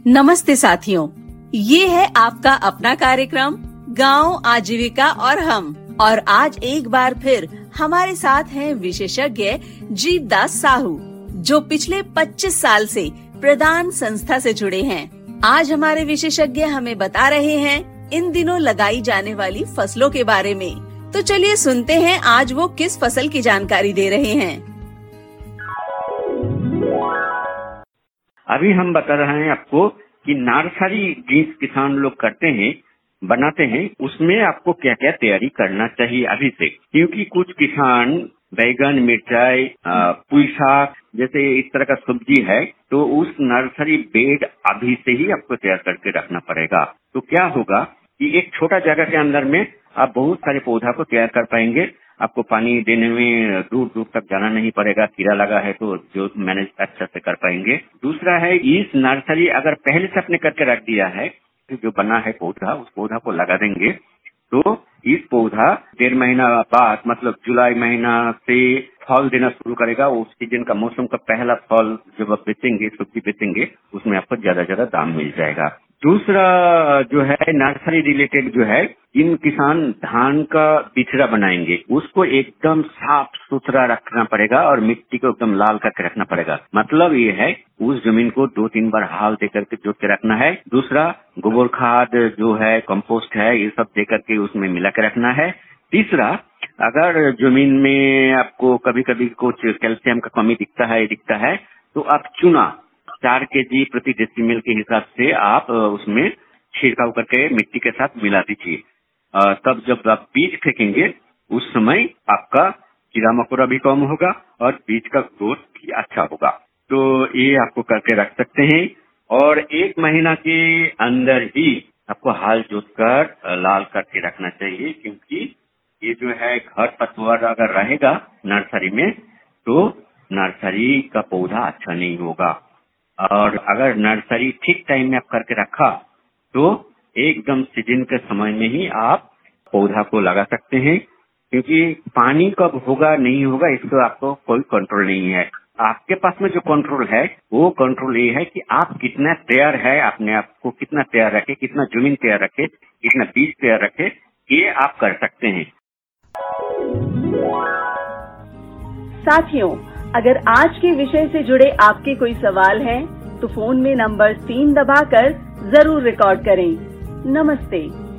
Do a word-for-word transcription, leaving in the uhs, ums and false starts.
नमस्ते साथियों, ये है आपका अपना कार्यक्रम गांव आजीविका और हम। और आज एक बार फिर हमारे साथ हैं विशेषज्ञ जीत दास साहू, जो पिछले पच्चीस साल से प्रदान संस्था से जुड़े हैं। आज हमारे विशेषज्ञ हमें बता रहे हैं इन दिनों लगाई जाने वाली फसलों के बारे में। तो चलिए सुनते हैं आज वो किस फसल की जानकारी दे रहे हैं। अभी हम बता रहे हैं आपको कि नर्सरी जिस किसान लोग करते हैं, बनाते हैं, उसमें आपको क्या क्या तैयारी करना चाहिए अभी से। क्योंकि कुछ किसान बैगन, मिर्चाई, पुई शाक जैसे इस तरह का सब्जी है, तो उस नर्सरी बेड अभी से ही आपको तैयार करके रखना पड़ेगा। तो क्या होगा कि एक छोटा जगह के अंदर में आप बहुत सारे पौधा को तैयार कर पाएंगे। आपको पानी देने में दूर दूर तक जाना नहीं पड़ेगा। कीड़ा लगा है तो जो मैनेज अच्छा से कर पाएंगे। दूसरा है, इस नर्सरी अगर पहले से आपने करके रख दिया है, जो बना है पौधा, उस पौधा को लगा देंगे तो इस पौधा डेढ़ महीना बाद, मतलब जुलाई महीना से फल देना शुरू करेगा। उस सीजन का, मौसम का पहला फल जब आप बेचेंगे, सब्जी बेचेंगे, उसमें आपको ज्यादा ज्यादा दाम मिल जाएगा। दूसरा जो है नर्सरी रिलेटेड जो है, इन किसान धान का बिछड़ा बनाएंगे, उसको एकदम साफ सुथरा रखना पड़ेगा और मिट्टी को एकदम लाल करके रखना पड़ेगा। मतलब ये है उस जमीन को दो तीन बार हाल दे करके जोत के रखना है। दूसरा, गोबर खाद जो है, कंपोस्ट है, ये सब दे करके उसमें मिला के रखना है। तीसरा, अगर जमीन में आपको कभी कभी कुछ कैल्शियम का कमी दिखता है दिखता है तो आप चूना चार केजी प्रति डेसीमिल के हिसाब से आप उसमें छिड़काव करके मिट्टी के साथ मिला दीजिए। तब जब आप बीज फेंकेंगे उस समय आपका कीड़ा मकोड़ा भी कम होगा और बीज का ग्रोथ भी अच्छा होगा। तो ये आपको करके रख सकते हैं। और एक महीना के अंदर ही आपको हाल जोत कर लाल करके रखना चाहिए, क्योंकि ये जो है घर पतवार अगर रहेगा नर्सरी में तो नर्सरी का पौधा अच्छा नहीं होगा। और अगर नर्सरी ठीक टाइम में आप करके रखा तो एकदम सीजन के समय में ही आप पौधा को लगा सकते हैं। क्योंकि पानी कब होगा नहीं होगा इसको आपको कोई कंट्रोल नहीं है। आपके पास में जो कंट्रोल है वो कंट्रोल ये है कि आप कितना तैयार है, अपने आप को कितना तैयार रखे, कितना जमीन तैयार रखे, कितना बीज तैयार रखे, ये आप कर सकते हैं। साथियों, अगर आज के विषय से जुड़े आपके कोई सवाल हैं, तो फोन में नंबर तीन दबाकर जरूर रिकॉर्ड करें। नमस्ते।